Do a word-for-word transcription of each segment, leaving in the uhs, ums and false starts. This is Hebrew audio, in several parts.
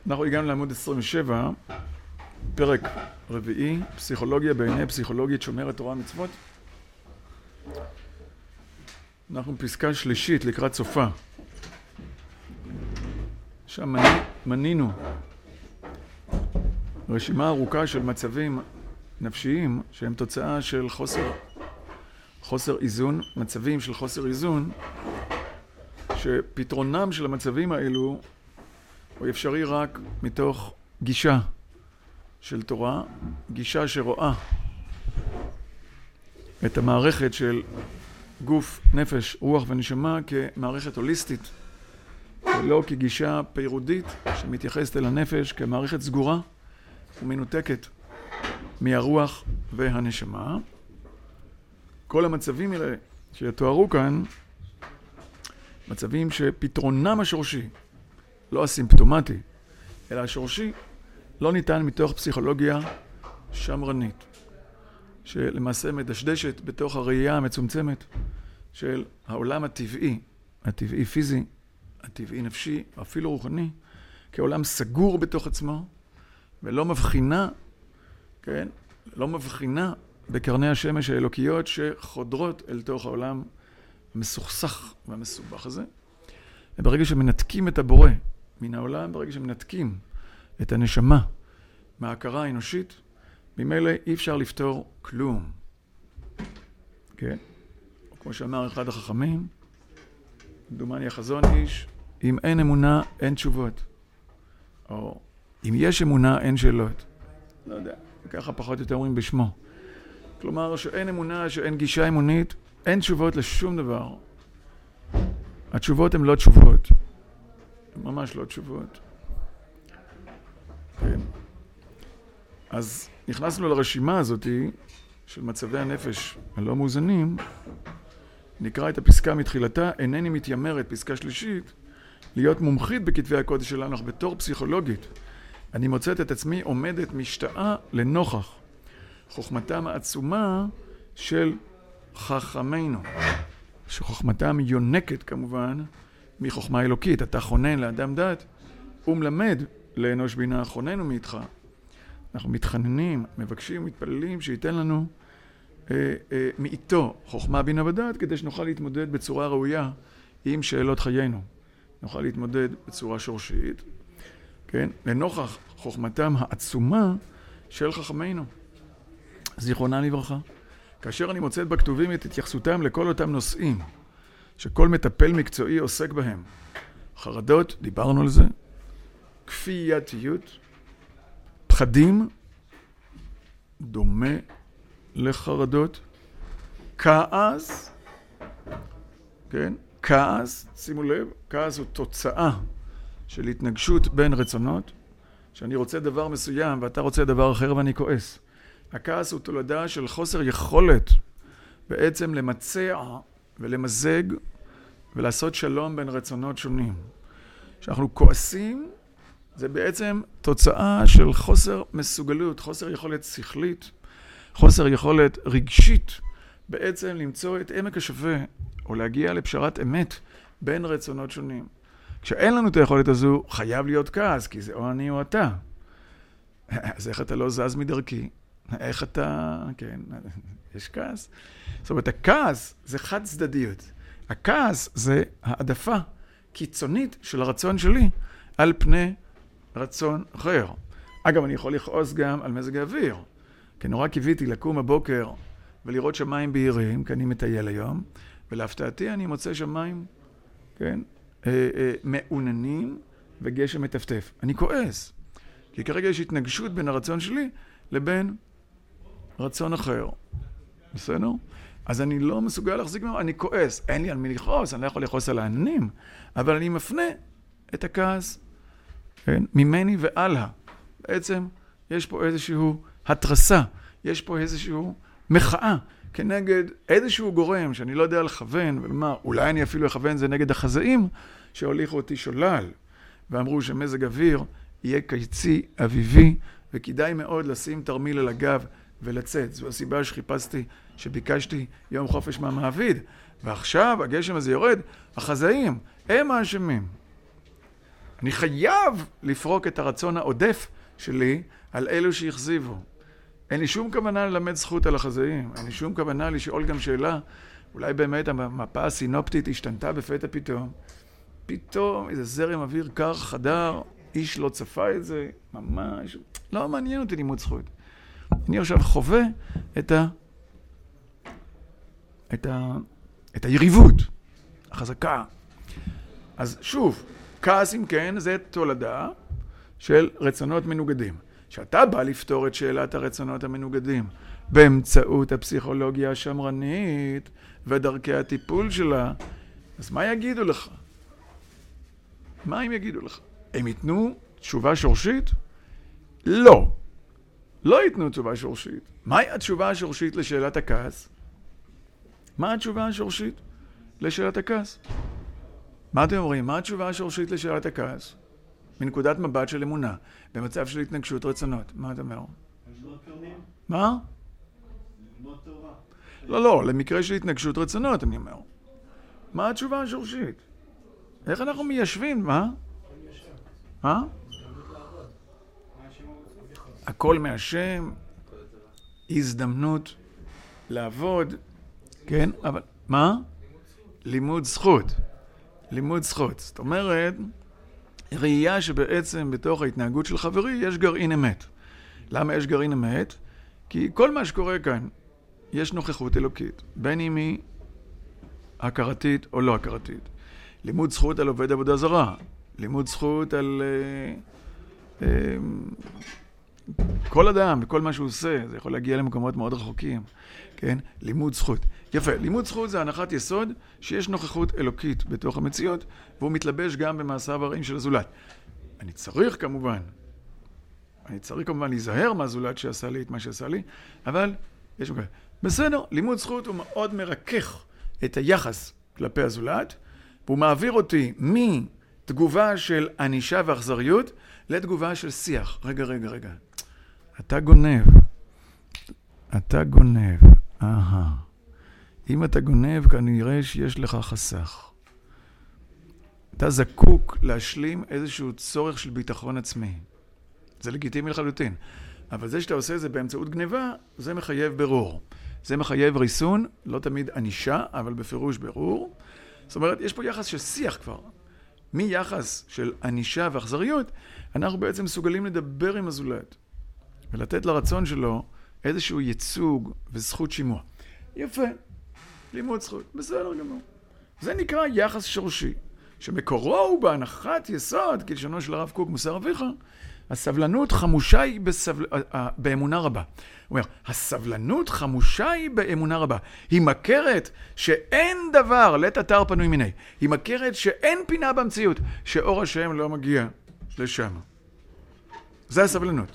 אנחנו הגענו לעמוד עשרים ושבע, פרק רביעי, פסיכולוגיה בעיני פסיכולוגית שומרת תורה ומצוות. אנחנו בפסקה שלישית לקראת סופה. שם מנינו רשימה ארוכה של מצבים נפשיים שהם תוצאה של חוסר, חוסר איזון, מצבים של חוסר איזון, שפתרונם של המצבים האלו הוא אפשרי רק מתוך גישה של תורה, גישה שרואה את המערכת של גוף, נפש, רוח ונשמה כמערכת הוליסטית, ולא כגישה פירודית שמתייחסת אל הנפש כמערכת סגורה ומנותקת מהרוח והנשמה. כל המצבים האלה שיתוארו כאן, מצבים שפתרונם השורשי, לא הסימפטומטי, אלא השורשי, לא ניתן מתוך פסיכולוגיה שמרנית, שלמעשה מדשדשת בתוך הראייה המצומצמת של העולם הטבעי, הטבעי פיזי, הטבעי נפשי, אפילו רוחני, כעולם סגור בתוך עצמו, ולא מבחינה, כן, לא מבחינה בקרני השמש האלוקיות שחודרות אל תוך העולם המסוכסך והמסובך הזה. וברגע שמנתקים את הבורא מן העולם, ברגע שמנתקים את הנשמה מההכרה האנושית, ממילא אי אפשר לפתור כלום. כן? כמו שאמר אחד החכמים, דומני החזון איש, אם אין אמונה, אין תשובות. או אם יש אמונה, אין שאלות. לא יודע, ככה פחות או יותר אומרים בשמו. כלומר, שאין אמונה, שאין גישה אמונית, אין תשובות לשום דבר. התשובות הן לא תשובות. הן ממש לא תשובות. כן. אז נכנסנו לרשימה הזאת של מצבי הנפש הלא מאוזנים. נקרא את הפסקה מתחילתה, אינני מתיימרת, פסקה שלישית, להיות מומחית בכתבי הקודש שלנו, אך בתור פסיכולוגית. אני מוצאת את עצמי עומדת משתאה לנוכח חוכמתם העצומה של חכמינו. שחוכמתם יונקת כמובן מחוכמה אלוקית. אתה חונן לאדם דת ומלמד לאנוש בינה. חוננו מאיתך. אנחנו מתחננים, מבקשים, מתפללים שייתן לנו אה, אה, מאיתו חוכמה בינה ודעת, כדי שנוכל להתמודד בצורה ראויה עם שאלות חיינו. נוכל להתמודד בצורה שורשית, כן? לנוכח חוכמתם העצומה של חכמינו. זיכרונם לברכה. כאשר אני מוצאת בכתובים את התייחסותם לכל אותם נושאים שכל מטפל מקצועי עוסק בהם. חרדות, דיברנו על זה. כפייתיות. פחדים, דומה לחרדות. כעס, כן? כעס, שימו לב, כעס הוא תוצאה של התנגשות בין רצונות, שאני רוצה דבר מסוים ואתה רוצה דבר אחר ואני כועס. הכעס הוא תולדה של חוסר יכולת בעצם למצע ולמזג ולעשות שלום בין רצונות שונים. כשאנחנו כועסים, זה בעצם תוצאה של חוסר מסוגלות, חוסר יכולת שכלית, חוסר יכולת רגשית, בעצם למצוא את עמק השווה או להגיע לפשרת אמת בין רצונות שונים. כשאין לנו את היכולת הזו, חייב להיות כעס, כי זה או אני או אתה. אז איך אתה לא זז מדרכי? איך אתה, כן, יש כעס. זאת אומרת, הכעס זה חד צדדיות. הכעס זה העדפה קיצונית של הרצון שלי על פני רצון אחר. אגב, אני יכול לכעוס גם על מזג האוויר. כי נורא קיוויתי לקום הבוקר ולראות שמיים בהירים, כי אני מטייל היום, ולהפתעתי אני מוצא שמיים, כן, אה, אה, מעוננים וגשם מטפטף. אני כועס. כי כרגע יש התנגשות בין הרצון שלי לבין רצון אחר. בסדר? אז אני לא מסוגל להחזיק ממנו, אני כועס. אין לי על מי לכעוס, אני לא יכול לכעוס על העננים, אבל אני מפנה את הכעס, כן, ממני והלאה. בעצם יש פה איזשהו התרסה, יש פה איזשהו מחאה כנגד איזשהו גורם שאני לא יודע לכוון ולומר, אולי אני אפילו אכוון זה נגד החזאים שהוליכו אותי שולל ואמרו שמזג אוויר יהיה קיצי, אביבי, וכדאי מאוד לשים תרמיל על הגב ולצאת. זו הסיבה שחיפשתי, שביקשתי יום חופש מהמעביד. ועכשיו הגשם הזה יורד, החזאים, הם האשמים. אני חייב לפרוק את הרצון העודף שלי על אלו שיחזיבו. אין לי שום כוונה ללמד זכות על החזאים, אין לי שום כוונה לשאול גם שאלה, אולי באמת המפה הסינופטית השתנתה בפתע פתאום. פתאום איזה זרם אוויר קר חדר, איש לא צפה את זה, ממש, לא מעניין אותי לימוד זכות. אני עכשיו חווה את ה... את ה... את היריבות, החזקה. אז שוב, כעס אם כן זה תולדה של רצונות מנוגדים. שאתה בא לפתור את שאלת הרצונות המנוגדים באמצעות הפסיכולוגיה השמרנית ודרכי הטיפול שלה, אז מה יגידו לך? מה הם יגידו לך? הם ייתנו תשובה שורשית? לא. לא ייתנו תשובה שורשית. מהי התשובה השורשית לשאלת הכעס? מה התשובה השורשית לשאלת הכעס? מה אתם אומרים? מה התשובה השורשית לשאלת הכעס? מנקודת מבט של אמונה, במצב של התנגשות רצונות. מה אתה אומר? מה? לא, לא, למקרה של התנגשות רצונות, אני אומר. מה התשובה השורשית? איך אנחנו מיישבים? מה? מה? הכל מהשם, הזדמנות לעבוד, כן? אבל מה? לימוד זכות. לימוד זכות. זאת אומרת, ראייה שבעצם בתוך ההתנהגות של חברי יש גרעין אמת. למה יש גרעין אמת? כי כל מה שקורה כאן, יש נוכחות אלוקית, בין אם היא הכרתית או לא הכרתית. לימוד זכות על עובד עבודה זרה, לימוד זכות על אה, אה, כל אדם וכל מה שהוא עושה, זה יכול להגיע למקומות מאוד רחוקים, כן? לימוד זכות. יפה, לימוד זכות זה הנחת יסוד שיש נוכחות אלוקית בתוך המציאות, והוא מתלבש גם במעשיו הרעים של הזולת. אני צריך כמובן, אני צריך כמובן להיזהר מהזולת שעשה לי את מה שעשה לי, אבל יש מקום. בסדר, לימוד זכות הוא מאוד מרכך את היחס כלפי הזולת, והוא מעביר אותי מתגובה של ענישה ואכזריות לתגובה של שיח. רגע, רגע, רגע. אתה גונב. אתה גונב. אהה. אם אתה גונב, כנראה שיש לך חסך. אתה זקוק להשלים איזשהו צורך של ביטחון עצמי. זה לגיטימי לחלוטין. אבל זה שאתה עושה זה באמצעות גניבה, זה מחייב ברור. זה מחייב ריסון, לא תמיד ענישה, אבל בפירוש ברור. זאת אומרת, יש פה יחס של שיח כבר. מיחס של ענישה ואכזריות, אנחנו בעצם מסוגלים לדבר עם הזולת, ולתת לרצון שלו איזשהו ייצוג וזכות שימוע. יפה, לימוד זכות, בסדר גמור. זה נקרא יחס שורשי, שמקורו הוא בהנחת יסוד, כלשונו של הרב קוק, מוסר אביך, הסבלנות חמושה היא בסבל... באמונה רבה. הוא אומר, הסבלנות חמושה היא באמונה רבה. היא מכרת שאין דבר לית אתר פנוי מיני. היא מכרת שאין פינה במציאות, שאור השם לא מגיע לשם. זה הסבלנות.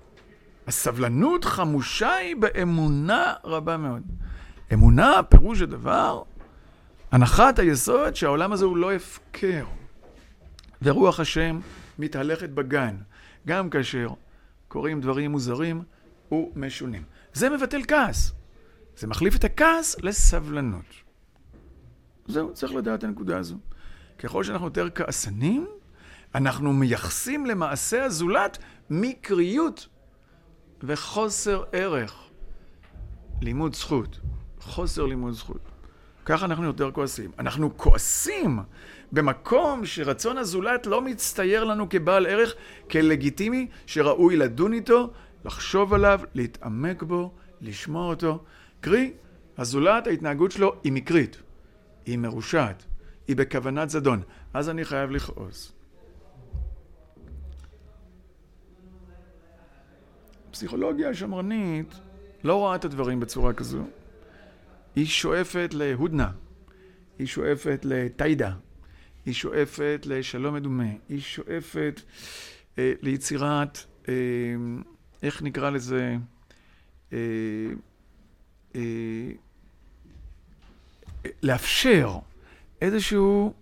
הסבלנות חמושה היא באמונה רבה מאוד. אמונה, פירוש הדבר, הנחת היסוד שהעולם הזה הוא לא הפקר. ורוח השם מתהלכת בגן. גם כאשר קוראים דברים מוזרים ומשונים. זה מבטל כעס. זה מחליף את הכעס לסבלנות. זהו, צריך לדעת את הנקודה הזו. ככל שאנחנו יותר כעסנים, אנחנו מייחסים למעשה הזולת מקריות וחוסר ערך. לימוד זכות. חוסר לימוד זכות. ככה אנחנו יותר כועסים. אנחנו כועסים במקום שרצון הזולת לא מצטייר לנו כבעל ערך, כלגיטימי, שראוי לדון איתו, לחשוב עליו, להתעמק בו, לשמוע אותו. קרי, הזולת, ההתנהגות שלו היא מקרית, היא מרושעת, היא בכוונת זדון. אז אני חייב לכעוס. הפסיכולוגיה השמרנית לא רואה את הדברים בצורה כזו. היא שואפת להודנה, היא שואפת לתיידה, היא שואפת לשלום מדומה, היא שואפת אה, ליצירת, אה, איך נקרא לזה, אה, אה, לאפשר איזשהו,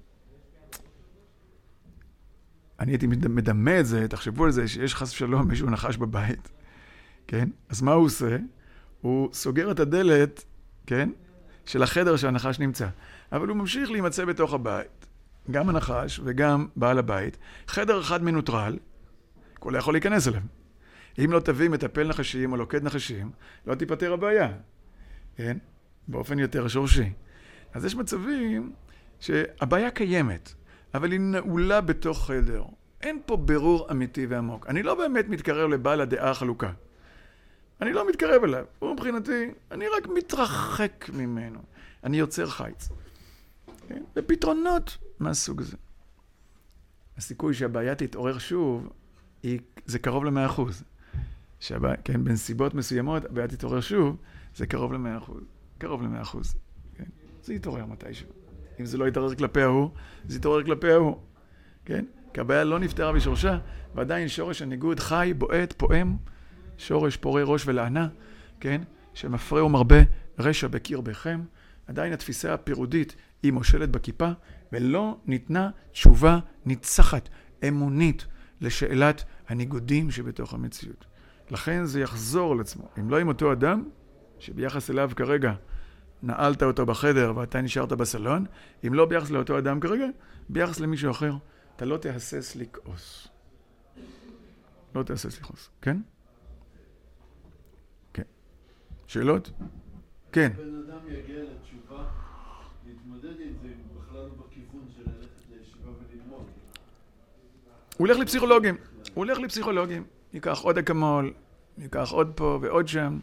אני הייתי מדמה את זה, תחשבו על זה, שיש חס ושלום מישהו נחש בבית, כן? אז מה הוא עושה? הוא סוגר את הדלת, כן? של החדר שהנחש נמצא. אבל הוא ממשיך להימצא בתוך הבית. גם הנחש וגם בעל הבית, חדר אחד מנוטרל, כולה יכול להיכנס אליהם. אם לא תביא מטפל נחשים או לוקד נחשים, לא תיפטר הבעיה. כן? באופן יותר שורשי. אז יש מצבים שהבעיה קיימת, אבל היא נעולה בתוך חדר. אין פה ברור אמיתי ועמוק. אני לא באמת מתקרב לבעל הדעה החלוקה. אני לא מתקרב אליו. הוא מבחינתי, אני רק מתרחק ממנו. אני יוצר חיץ. כן? ופתרונות מהסוג הזה. הסיכוי שהבעיה תתעורר שוב, היא, זה קרוב ל-מאה אחוז. שהבעיה, כן, בנסיבות מסוימות, הבעיה תתעורר שוב, זה קרוב ל-מאה אחוז. קרוב ל-מאה אחוז. כן? זה יתעורר מתישהו. אם זה לא יתעורר כלפי ההוא, זה יתעורר כלפי ההוא. כן? כי הבעיה לא נפתרה בשורשה, ועדיין שורש הניגוד חי, בועט, פועם, שורש פורה ראש ולענה, כן? שמפרה ומרבה רשע בקרבכם. עדיין התפיסה הפירודית היא מושלת בכיפה, ולא ניתנה תשובה ניצחת, אמונית, לשאלת הניגודים שבתוך המציאות. לכן זה יחזור על עצמו. אם לא עם אותו אדם, שביחס אליו כרגע נעלת אותו בחדר ואתה נשארת בסלון, אם לא ביחס לאותו אדם כרגע, ביחס למישהו אחר, אתה לא תהסס לכעוס. לא תהסס לכעוס. כן? כן. שאלות? כן. בן אדם יגיע לתשובה, להתמודד עם זה, בכלל לא בכיוון של ללכת לישיבה וללמוד. הוא הולך לפסיכולוגים. הוא הולך לפסיכולוגים. ייקח עוד אקמול, ייקח עוד פה ועוד שם.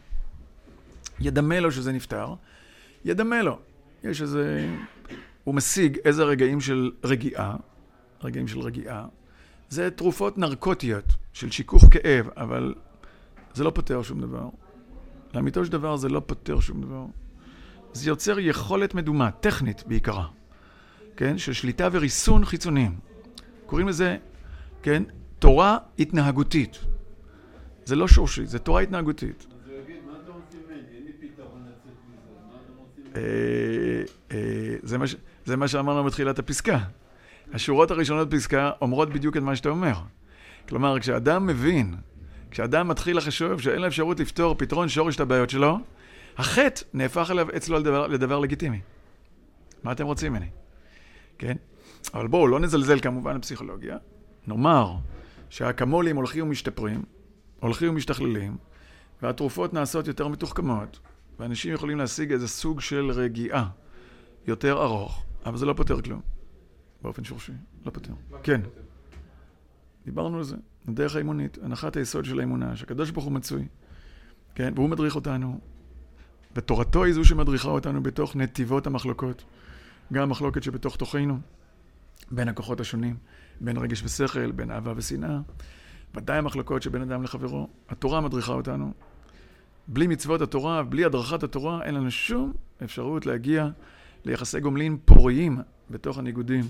ידמה לו שזה נפטר. ידמה לו. יש איזה... הוא משיג איזה רגעים של רגיעה. רגעים של רגיעה. זה תרופות נרקוטיות של שיכוך כאב, אבל זה לא פותר שום דבר. לאמיתו של דבר זה לא פותר שום דבר. זה יוצר יכולת מדומה, טכנית בעיקרה. כן? של שליטה וריסון חיצוניים. קוראים לזה, כן? תורה התנהגותית. זה לא שורשי, זה תורה התנהגותית. אז הוא יגיד, מה אתה רוצים ממני? אין לי פתרון לצאת מזה. מה אתה רוצים ממני? זה מה שאמרנו בתחילת הפסקה. השורות הראשונות בפסקה אומרות בדיוק את מה שאתה אומר. כלומר, כשאדם מבין, כשאדם מתחיל לחשוב שאין לו אפשרות לפתור פתרון שורש את הבעיות שלו, החטא נהפך אליו אצלו לדבר, לדבר לגיטימי. מה אתם רוצים ממני? כן? אבל בואו, לא נזלזל כמובן בפסיכולוגיה. נאמר שהאקמולים הולכים ומשתפרים, הולכים ומשתכללים, והתרופות נעשות יותר מתוחכמות, ואנשים יכולים להשיג איזה סוג של רגיעה יותר ארוך, אבל זה לא פותר כלום. באופן שורשי, לא פותר. כן. דיברנו על זה. הדרך האימונית, הנחת היסוד של האמונה, שהקדוש ברוך הוא מצוי. כן? והוא מדריך אותנו. ותורתו היא זו שמדריכה אותנו בתוך נתיבות המחלוקות. גם המחלוקת שבתוך תוכנו, בין הכוחות השונים, בין רגש ושכל, בין אהבה ושנאה. ודאי המחלוקות שבין אדם לחברו. התורה מדריכה אותנו. בלי מצוות התורה, בלי הדרכת התורה, אין לנו שום אפשרות להגיע ליחסי גומלין פוריים בתוך הניגודים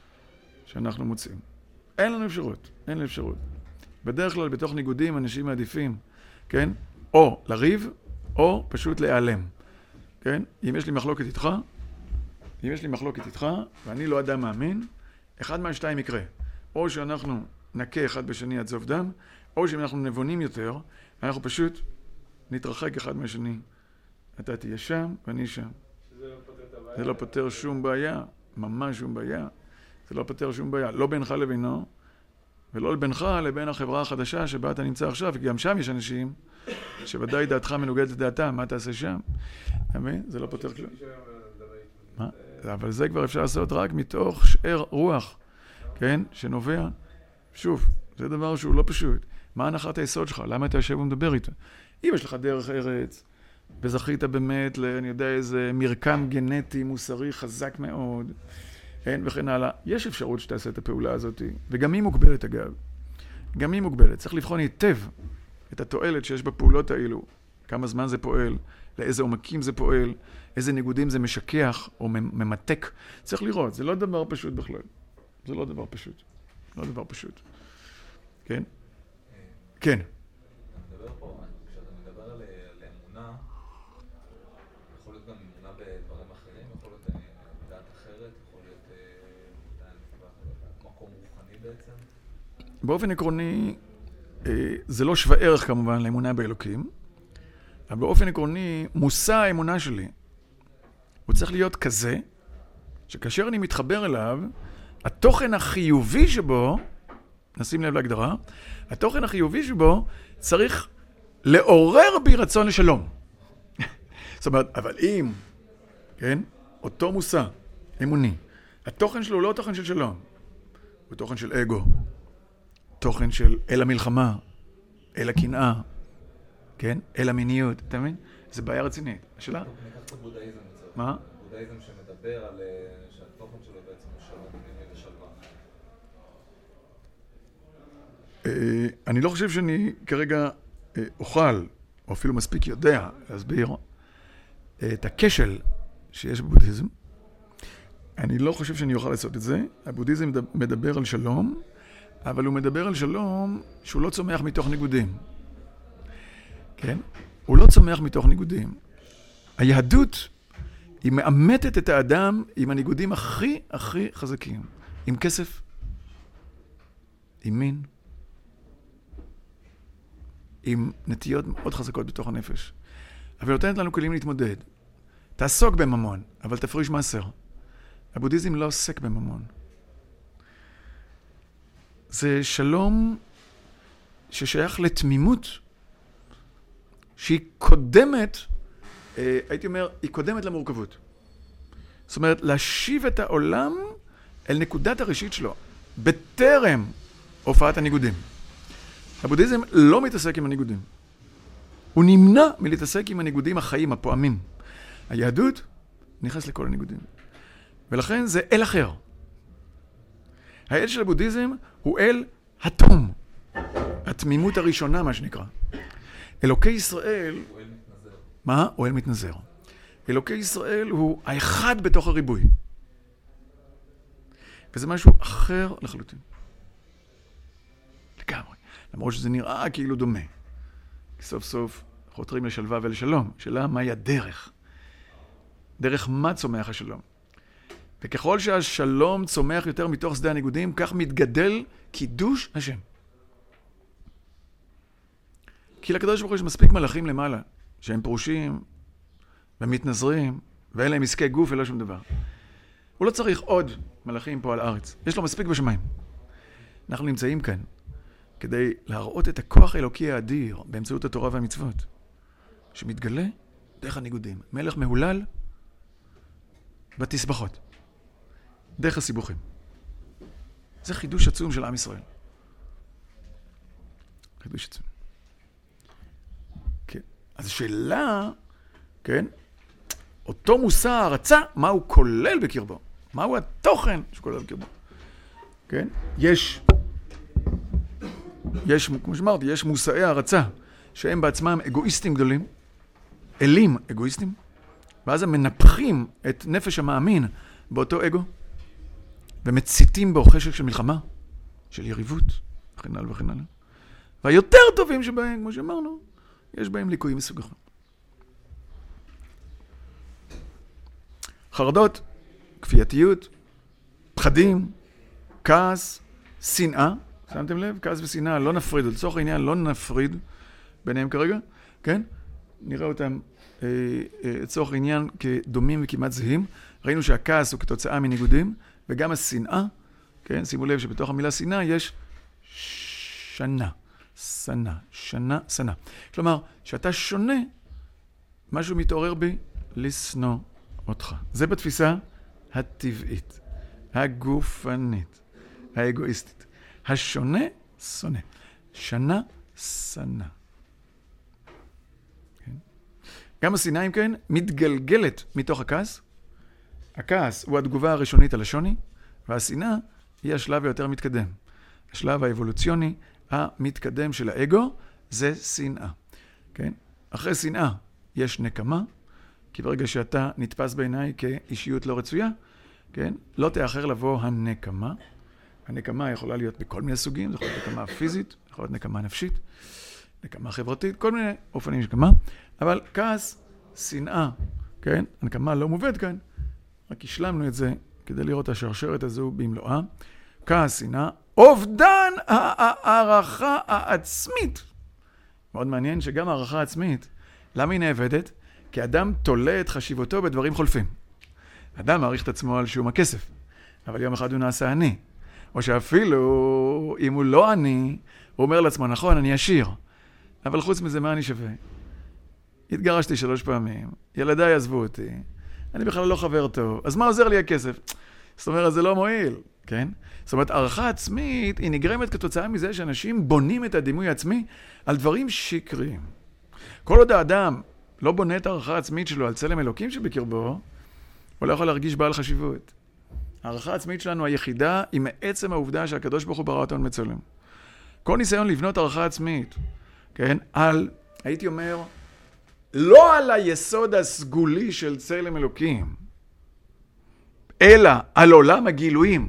שאנחנו מוצאים. אין לנו אפשרות, אין לנו אפשרות. בדרך כלל בתוך ניגודים אנשים מעדיפים, כן? או לריב, או פשוט להיעלם. כן? אם יש לי מחלוקת איתך, אם יש לי מחלוקת איתך, ואני לא אדם מאמין, אחד מהשתיים יקרה. או שאנחנו נקה אחד בשני עד סוף דם, או שאם אנחנו נבונים יותר, אנחנו פשוט נתרחק אחד מהשני. אתה תהיה שם ואני שם. זה לא פותר שום בעיה, ממש שום בעיה. זה לא פותר שום בעיה, לא בינך לבינו, ולא בינך לבין החברה החדשה שבה אתה נמצא עכשיו, כי גם שם יש אנשים שוודאי דעתך מנוגדת לדעתם, מה תעשה שם? אמן? זה לא פותר כלום. מה? אבל זה כבר אפשר לעשות רק מתוך שאר רוח, כן? שנובע. שוב, זה דבר שהוא לא פשוט. מה הנחת היסוד שלך? למה אתה יושב ומדבר איתו? אם יש לך דרך ארץ, וזכית באמת, אני יודע, איזה מרקם גנטי, מוסרי, חזק מאוד, אין, וכן הלאה. יש אפשרות שתעשה את הפעולה הזאת, וגם היא מוגבלת אגב. גם היא מוגבלת. צריך לבחון היטב את התועלת שיש בפעולות האלו, כמה זמן זה פועל, לאיזה עומקים זה פועל, איזה ניגודים זה משכח או ממתק. צריך לראות, זה לא דבר פשוט בכלל. זה לא דבר פשוט. לא דבר פשוט. כן? כן. באופן עקרוני, זה לא שווה ערך כמובן לאמונה באלוקים, אבל באופן עקרוני, מושא האמונה שלי, הוא צריך להיות כזה, שכאשר אני מתחבר אליו, התוכן החיובי שבו, נשים לב להגדרה, התוכן החיובי שבו צריך לעורר בי רצון לשלום. זאת אומרת, אבל אם, כן, אותו מושא אמוני, התוכן שלו הוא לא תוכן של שלום, הוא תוכן של אגו, תוכן של אל המלחמה, אל הקנאה, כן, אל המיניות, אתה מבין? זה בעיה רצינית. השאלה? ניקח את הבודהיזם לצורך. מה? בודהיזם שמדבר על שהתוכן שלו בעצם הוא שלום פנימי ושלווה. אני לא חושב שאני כרגע אוכל, או אפילו מספיק יודע להסביר את הכשל שיש בבודהיזם. אני לא חושב שאני אוכל לעשות את זה. הבודהיזם מדבר על שלום, אבל הוא מדבר על שלום שהוא לא צומח מתוך ניגודים. כן? הוא לא צומח מתוך ניגודים. היהדות היא מאמתת את האדם עם הניגודים הכי הכי חזקים. עם כסף, עם מין, עם נטיות מאוד חזקות בתוך הנפש. אבל נותנת לנו כלים להתמודד. תעסוק בממון, אבל תפריש מעשר. הבודהיזם לא עוסק בממון. זה שלום ששייך לתמימות, שהיא קודמת, אה, הייתי אומר, היא קודמת למורכבות. זאת אומרת, להשיב את העולם אל נקודת הראשית שלו, בטרם הופעת הניגודים. הבודהיזם לא מתעסק עם הניגודים. הוא נמנע מלהתעסק עם הניגודים החיים, הפועמים. היהדות נכנס לכל הניגודים. ולכן זה אל אחר. האל של הבודהיזם הוא אל התום. התמימות הראשונה, מה שנקרא. אלוקי ישראל... הוא אל מתנזר. מה? הוא אל מתנזר. אלוקי ישראל הוא האחד בתוך הריבוי. וזה משהו אחר לחלוטין. לגמרי. למרות שזה נראה כאילו דומה. סוף סוף חותרים לשלווה ולשלום. שאלה מהי הדרך? דרך מה צומח השלום? וככל שהשלום צומח יותר מתוך שדה הניגודים, כך מתגדל קידוש השם. כי לקדוש ברוך הוא יש מספיק מלאכים למעלה, שהם פרושים ומתנזרים, ואין להם עסקי גוף ולא שום דבר. הוא לא צריך עוד מלאכים פה על הארץ. יש לו מספיק בשמיים. אנחנו נמצאים כאן כדי להראות את הכוח האלוקי האדיר באמצעות התורה והמצוות, שמתגלה דרך הניגודים. מלך מהולל בתסבכות. דרך הסיבוכים. זה חידוש עצום של עם ישראל. חידוש עצום. כן. אז השאלה, כן, אותו מושא הרצה, מה הוא כולל בקרבו? מהו התוכן שכולל בקרבו? כן? יש, יש, כמו שאמרתי, יש מושאי הרצה, שהם בעצמם אגואיסטים גדולים, אלים אגואיסטים, ואז הם מנפחים את נפש המאמין באותו אגו, ומציתים בו חשק של מלחמה, של יריבות, וכן הלאה וכן הלאה. והיותר טובים שבהם, כמו שאמרנו, יש בהם ליקויים מסוג אחר. חרדות, כפייתיות, פחדים, כעס, שנאה, שמתם לב? כעס ושנאה, לא נפריד, לצורך העניין לא נפריד ביניהם כרגע, כן? נראה אותם אה, אה, לצורך עניין כדומים וכמעט זהים. ראינו שהכעס הוא כתוצאה מניגודים, וגם השנאה, כן? שימו לב שבתוך המילה שנאה יש שנה, שנה, שנה, שנה. כלומר, שאתה שונה, משהו מתעורר בי לשנוא אותך. זה בתפיסה הטבעית, הגופנית, האגואיסטית. השונה, שונא. שנה, שנה. כן? גם השנאה, אם כן, מתגלגלת מתוך הכעס. הכעס הוא התגובה הראשונית על השוני, והשנאה היא השלב היותר מתקדם. השלב האבולוציוני המתקדם של האגו זה שנאה. כן? אחרי שנאה יש נקמה, כי ברגע שאתה נתפס בעיניי כאישיות לא רצויה, כן? לא תאחר לבוא הנקמה. הנקמה יכולה להיות בכל מיני סוגים, זה יכול להיות נקמה פיזית, יכול להיות נקמה נפשית, נקמה חברתית, כל מיני אופנים של נקמה, אבל כעס, שנאה, כן? הנקמה לא מובאת כאן, רק השלמנו את זה כדי לראות השרשרת הזו במלואה. כעס, שנאה, אובדן הערכה העצמית. מאוד מעניין שגם הערכה העצמית, למה היא נאבדת? כי אדם תולה את חשיבותו בדברים חולפים. אדם מעריך את עצמו על שום הכסף. אבל יום אחד הוא נעשה עני. או שאפילו, אם הוא לא עני, הוא אומר לעצמו, נכון, אני עשיר. אבל חוץ מזה, מה אני שווה? התגרשתי שלוש פעמים, ילדיי עזבו אותי, אני בכלל לא חבר טוב, אז מה עוזר לי הכסף? זאת אומרת, זה לא מועיל, כן? זאת אומרת, הערכה עצמית היא נגרמת כתוצאה מזה שאנשים בונים את הדימוי העצמי על דברים שקריים. כל עוד האדם לא בונה את הערכה העצמית שלו על צלם אלוקים שבקרבו, הוא לא יכול להרגיש בעל חשיבות. הערכה העצמית שלנו היחידה היא מעצם העובדה שהקדוש ברוך הוא ברא אותנו מצלם. כל ניסיון לבנות הערכה עצמית, כן? על, הייתי אומר, לא על היסוד הסגולי של צלם אלוקים, אלא על עולם הגילויים,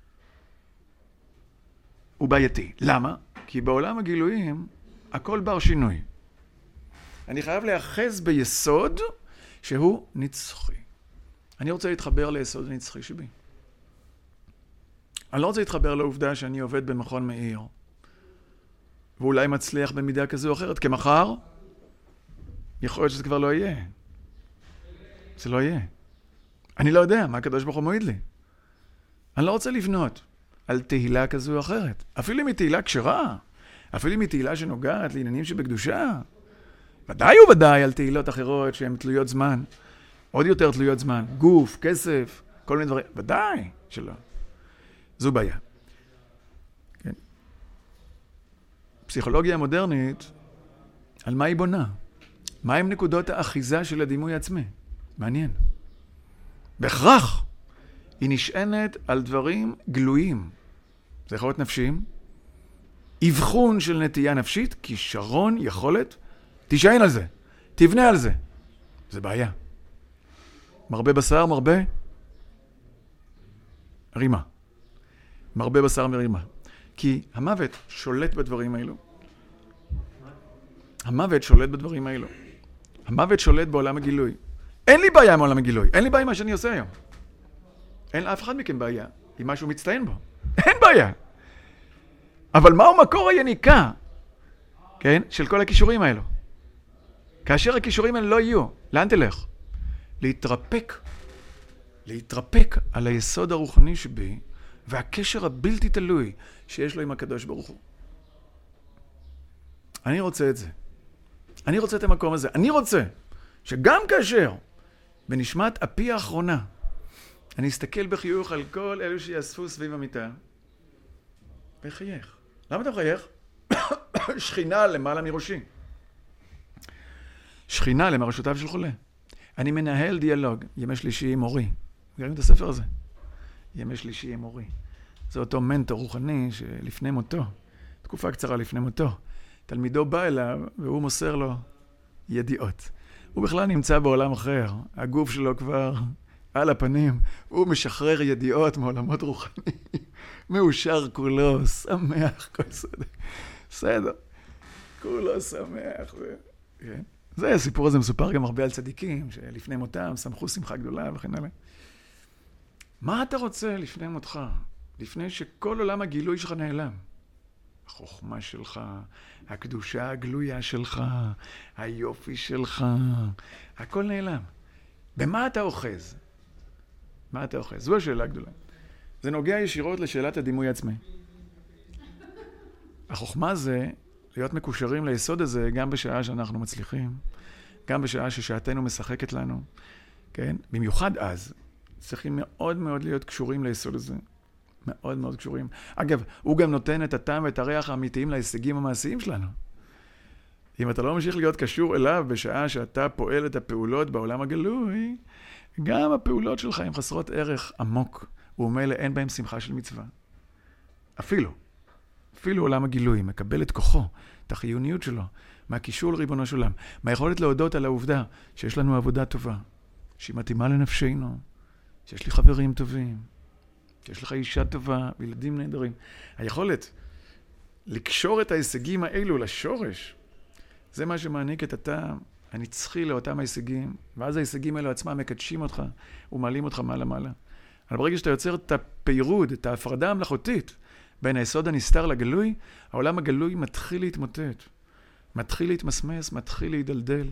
הוא בעייתי. למה? כי בעולם הגילויים הכל בר שינוי. אני חייב להיאחז ביסוד שהוא נצחי. אני רוצה להתחבר ליסוד הנצחי שבי. אני לא רוצה להתחבר לעובדה שאני עובד במכון מאיר, ואולי מצליח במידה כזו או אחרת, כי מחר יכול להיות שזה כבר לא יהיה. זה לא יהיה. אני לא יודע מה הקדוש ברוך הוא מועיד לי. אני לא רוצה לבנות על תהילה כזו או אחרת. אפילו אם היא תהילה כשרה, אפילו אם היא תהילה שנוגעת לעניינים שבקדושה, ודאי וודאי על תהילות אחרות שהן תלויות זמן, עוד יותר תלויות זמן, גוף, כסף, כל מיני דברים, ודאי שלא. זו בעיה. כן. פסיכולוגיה המודרנית, על מה היא בונה? מה הם נקודות האחיזה של הדימוי העצמי? מעניין. בהכרח, היא נשענת על דברים גלויים. זה יכול להיות נפשיים, אבחון של נטייה נפשית, כישרון, יכולת, תשען על זה, תבנה על זה. זה בעיה. מרבה בשר, מרבה רימה. מרבה בשר מרימה. כי המוות שולט בדברים האלו. המוות שולט בדברים האלו. המוות שולט בעולם הגילוי. אין לי בעיה עם עולם הגילוי. אין לי בעיה עם מה שאני עושה היום. אין לאף אחד מכם בעיה עם מה שהוא מצטיין בו. אין בעיה. אבל מהו מקור היניקה, כן, של כל הכישורים האלו? כאשר הכישורים האלה לא יהיו, לאן תלך? להתרפק. להתרפק על היסוד הרוחני שבי, והקשר הבלתי תלוי שיש לו עם הקדוש ברוך הוא. אני רוצה את זה. אני רוצה את המקום הזה. אני רוצה שגם כאשר בנשמת אפי האחרונה אני אסתכל בחיוך על כל אלו שיאספו סביב המיטה וחייך. למה אתה מחייך? שכינה למעלה מראשי. שכינה למרשותיו של חולה. אני מנהל דיאלוג. ימי שלישי עם אורי. מכירים את הספר הזה? ימי שלישי עם אורי. זה אותו מנטור רוחני שלפני מותו, תקופה קצרה לפני מותו, תלמידו בא אליו והוא מוסר לו ידיעות. הוא בכלל נמצא בעולם אחר. הגוף שלו כבר על הפנים. הוא משחרר ידיעות מעולמות רוחניים. מאושר כולו, שמח, כל סדר. בסדר. כולו שמח. ו... כן. זה, הסיפור הזה מסופר גם הרבה על צדיקים, שלפני מותם שמחו שמחה גדולה וכן הלאה. מה אתה רוצה לפני מותך? לפני שכל עולם הגילוי שלך נעלם. החוכמה שלך, הקדושה הגלויה שלך, היופי שלך, הכל נעלם. במה אתה אוחז? מה אתה אוחז? זו השאלה הגדולה. זה נוגע ישירות לשאלת הדימוי העצמי. החוכמה זה להיות מקושרים ליסוד הזה גם בשעה שאנחנו מצליחים, גם בשעה ששעתנו משחקת לנו, כן? במיוחד אז, צריכים מאוד מאוד להיות קשורים ליסוד הזה. מאוד מאוד קשורים. אגב, הוא גם נותן את הטעם ואת הריח האמיתיים להישגים המעשיים שלנו. אם אתה לא ממשיך להיות קשור אליו בשעה שאתה פועל את הפעולות בעולם הגלוי, גם הפעולות שלך הן חסרות ערך עמוק, וממילא אין בהם שמחה של מצווה. אפילו, אפילו עולם הגילוי מקבל את כוחו, את החיוניות שלו, מהקישור לריבונו של עולם, מהיכולת להודות על העובדה שיש לנו עבודה טובה, שהיא מתאימה לנפשנו, שיש לי חברים טובים, שיש לך אישה טובה, וילדים נהדרים. היכולת לקשור את ההישגים האלו לשורש, זה מה שמעניק את הטעם הנצחי לאותם ההישגים, ואז ההישגים האלו עצמם מקדשים אותך ומעלים אותך מעלה מעלה. אבל ברגע שאתה יוצר את הפירוד, את ההפרדה המלאכותית בין היסוד הנסתר לגלוי, העולם הגלוי מתחיל להתמוטט, מתחיל להתמסמס, מתחיל להידלדל.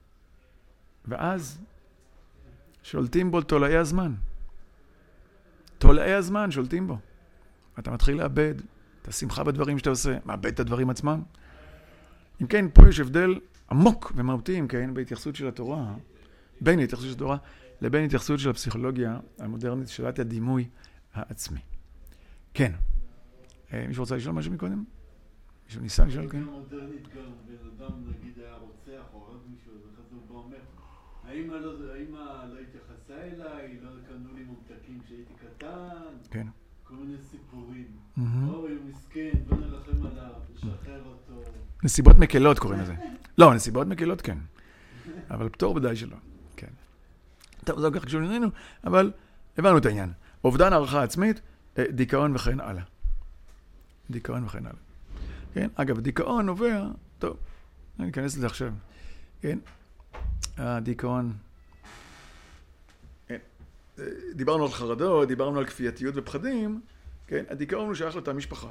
ואז שולטים בו תולעי הזמן. תולעי הזמן שולטים בו. אתה מתחיל לאבד את השמחה בדברים שאתה עושה, מאבד את הדברים עצמם. אם כן, פה יש הבדל עמוק ומהותי, אם כן, בהתייחסות של התורה, בין ההתייחסות של התורה לבין התייחסות של הפסיכולוגיה המודרנית, שאלת הדימוי העצמי. כן. מישהו רוצה לשאול משהו מקודם? מישהו ניסה לשאול, כן? המודרנית גם, בן אדם נגיד היה רוצח או עוד מישהו, אז אחרי זה הוא בא אומר, האמא לא התייחסה אליי, לא קנו לי ממתקים כשהייתי קטן, כן. כל מיני סיפורים. אוי, הוא מסכן, בוא נלחם עליו, לשחרר אותו. נסיבות מקלות קוראים לזה. לא, נסיבות מקלות כן. אבל פטור בדי שלא. כן. טוב, זה לא כך קשור לענייננו, אבל הבנו את העניין. אובדן הערכה עצמית, דיכאון וכן הלאה. דיכאון וכן הלאה. כן? אגב, דיכאון נובע, טוב, אני אכנס לזה עכשיו. כן? הדיכאון, כן. דיברנו על חרדות, דיברנו על כפייתיות ופחדים, כן? הדיכאון הוא שייך לתא המשפחה.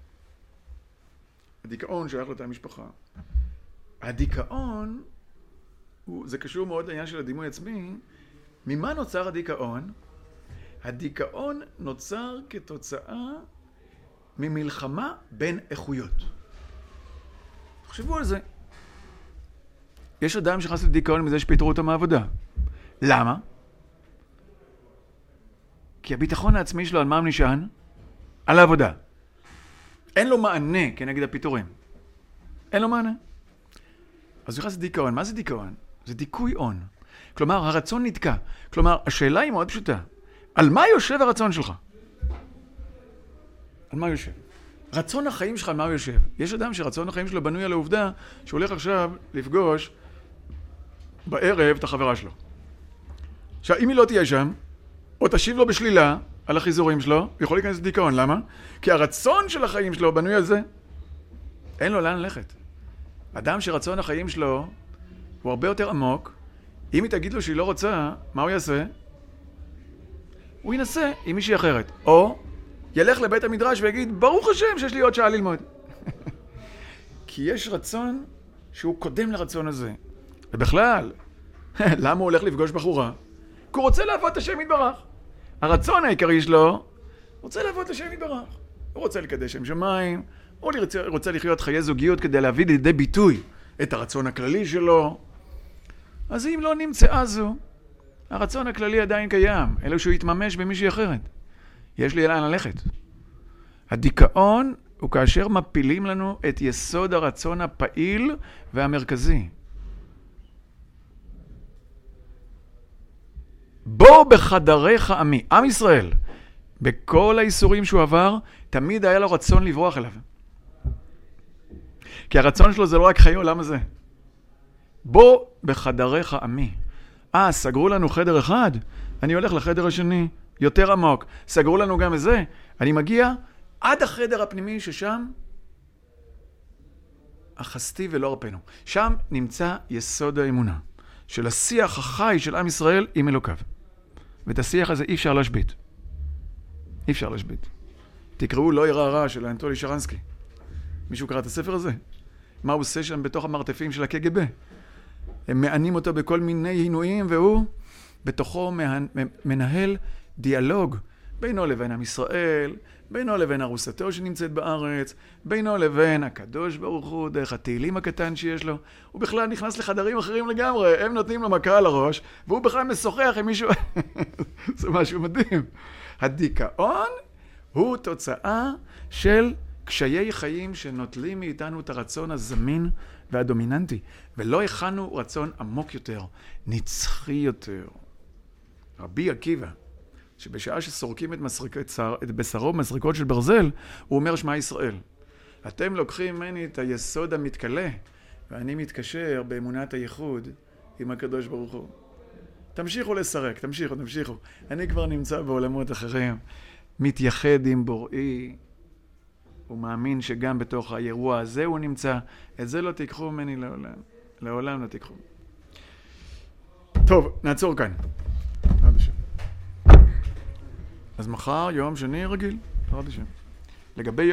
הדיכאון שייך לתא המשפחה. הדיכאון, הוא, זה קשור מאוד לעניין של הדימוי עצמי. ממה נוצר הדיכאון? הדיכאון נוצר כתוצאה ממלחמה בין איכויות. תחשבו על זה. יש אדם שחס לדיכאון מזה שפיטרו אותו מהעבודה. למה? כי הביטחון העצמי שלו על מה הוא נשען? על העבודה. אין לו מענה כנגד הפיטורים. אין לו מענה. אז הוא נכנס לדיכאון. מה זה דיכאון? זה דיכוי הון. כלומר, הרצון נתקע. כלומר, השאלה היא מאוד פשוטה. על מה יושב הרצון שלך? על מה יושב? רצון החיים שלך על מה הוא יושב? יש אדם שרצון החיים שלו בנוי על העובדה שהוא הולך עכשיו לפגוש בערב את החברה שלו. עכשיו, אם היא לא תהיה שם, או תשיב לו בשלילה על החיזורים שלו, הוא יכול להיכנס לדיכאון. למה? כי הרצון של החיים שלו בנוי על זה. אין לו לאן ללכת. אדם שרצון החיים שלו הוא הרבה יותר עמוק. אם היא תגיד לו שהיא לא רוצה, מה הוא יעשה? הוא ינסה עם מישהי אחרת. או ילך לבית המדרש ויגיד, ברוך השם שיש לי עוד שעה ללמוד. כי יש רצון שהוא קודם לרצון הזה. ובכלל, למה הוא הולך לפגוש בחורה? כי הוא רוצה לעבוד את השם יתברך. הרצון העיקרי שלו, רוצה לעבוד את השם יתברך. הוא רוצה לקדש שם שמיים, הוא רוצה לחיות חיי זוגיות כדי להביא לידי ביטוי את הרצון הכללי שלו. אז אם לא נמצאה זו, הרצון הכללי עדיין קיים, אלא שהוא יתממש במישהי אחרת. יש לי לאן ללכת. הדיכאון הוא כאשר מפילים לנו את יסוד הרצון הפעיל והמרכזי. בוא בחדריך עמי, עם ישראל, בכל האיסורים שהוא עבר, תמיד היה לו רצון לברוח אליו. כי הרצון שלו זה לא רק חיי עולם הזה. בוא בחדריך עמי. אה, סגרו לנו חדר אחד, אני הולך לחדר השני, יותר עמוק. סגרו לנו גם את זה, אני מגיע עד החדר הפנימי ששם אחזתי ולא הרפאנו. שם נמצא יסוד האמונה של השיח החי של עם ישראל עם אלוקיו. ואת השיח הזה אי אפשר להשבית. אי אפשר להשבית. תקראו לא ירא רע של אנטולי שרנסקי. מישהו קרא את הספר הזה? מה הוא עושה שם בתוך המרתפים של הקג"ב? הם מענים אותו בכל מיני עינויים, והוא בתוכו מנהל דיאלוג בינו לבין עם ישראל, בינו לבין ארוסתו שנמצאת בארץ, בינו לבין הקדוש ברוך הוא, דרך התהילים הקטן שיש לו. הוא בכלל נכנס לחדרים אחרים לגמרי, הם נותנים לו מכה על הראש, והוא בכלל משוחח עם מישהו. זה משהו מדהים. הדיכאון הוא תוצאה של קשיי חיים שנוטלים מאיתנו את הרצון הזמין והדומיננטי, ולא הכנו רצון עמוק יותר, נצחי יותר. רבי עקיבא, שבשעה שסורקים את, מסריק, את, שר, את בשרו במסריקות של ברזל, הוא אומר שמע ישראל, אתם לוקחים ממני את היסוד המתקלה, ואני מתקשר באמונת הייחוד עם הקדוש ברוך הוא. תמשיכו לסרק, תמשיכו, תמשיכו. אני כבר נמצא בעולמות אחרים, מתייחד עם בוראי, הוא מאמין שגם בתוך האירוע הזה הוא נמצא. את זה לא תיקחו ממני לעולם. לעולם לא תיקחו. טוב, נעצור כאן. אז מחר יום שני רגיל. לגבי